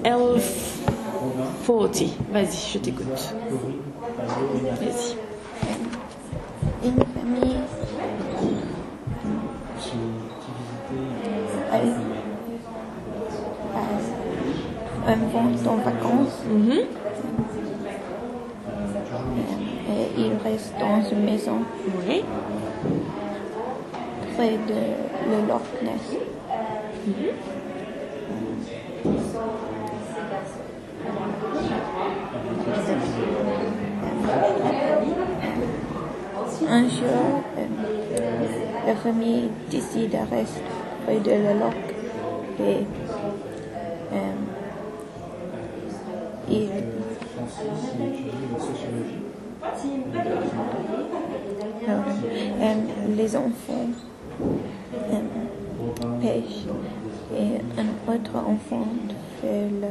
L40. Vas-y, je t'écoute. Vas-y. Une famille vont en vacances. Et ils restent dans une maison Oui. près de le Loch Ness. Un jour, la famille décide de rester près de le lac et les enfants pêchent et un autre enfant fait le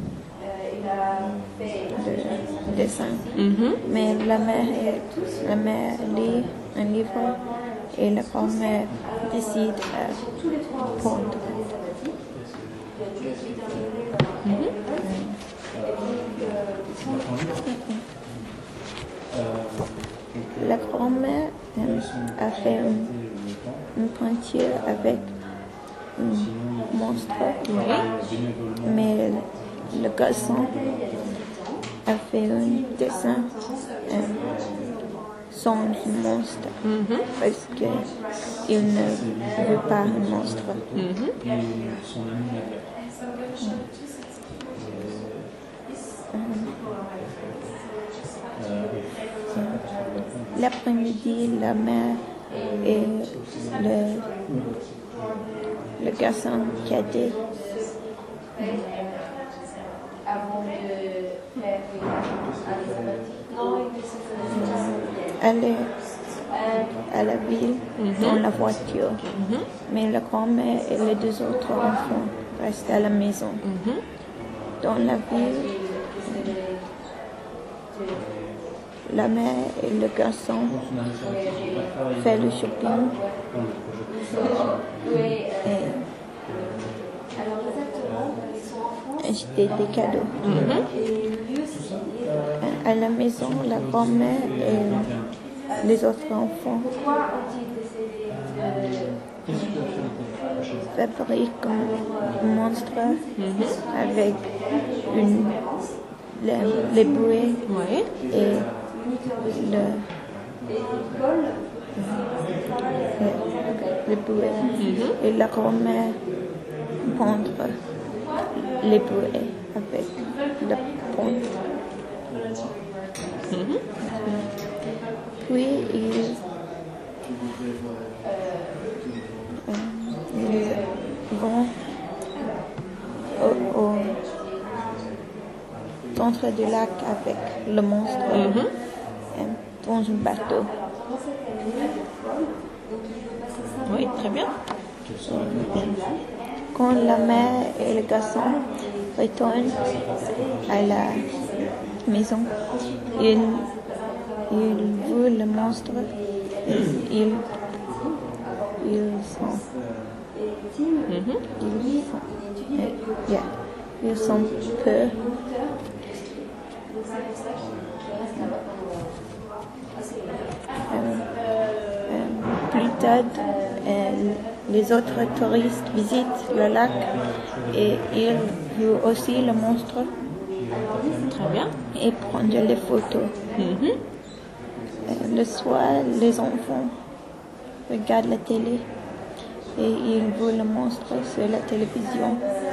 dessin. Mais la mère lit un livre et la grand-mère décide à pondre. La grand-mère a fait une peinture avec un monstre, mais le garçon a fait un dessin sans un monstre parce qu'il ne veut pas un monstre. L'après-midi, la mère et le garçon cadet allaient à la ville dans la voiture. Mais la grand-mère et les deux autres enfants restent à la maison. Dans la ville, la mère et le garçon font le shopping et acheter des cadeaux. À la maison, la grand-mère et les autres enfants fabriquent un monstre avec les bouées et les bouées. Et la grand-mère pondre les bouées avec la ponte. Puis ils vont au centre du lac avec le monstre dans un bateau. Oui, très bien. Quand la mère et le garçon retournent à la maison, ils voient le monstre. Ils sont peur. Plus tard, les autres touristes visitent le lac et ils voient aussi le monstre. Très bien. Et prennent les photos. Le soir, les enfants regardent la télé et ils voient le monstre sur la télévision.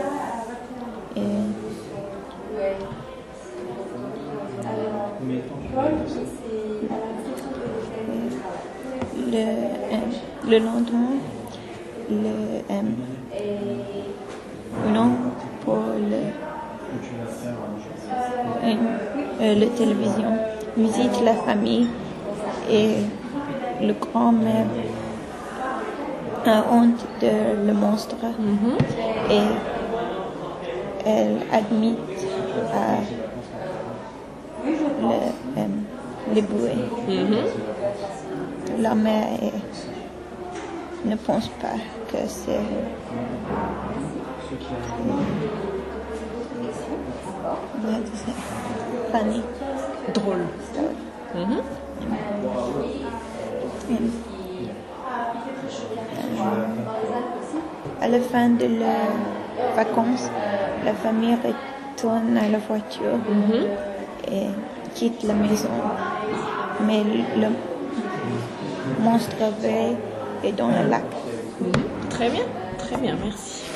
Le lendemain, pour la télévision, visite la famille et le grand-mère a honte de le monstre et elle admit à les bouées. La mère ne pense pas que c'est Funny. Drôle. Mhm. À la fin de les vacances, la famille retourne à la voiture et quitte la maison. Mais le monstre vert est dans le lac. Très bien, merci.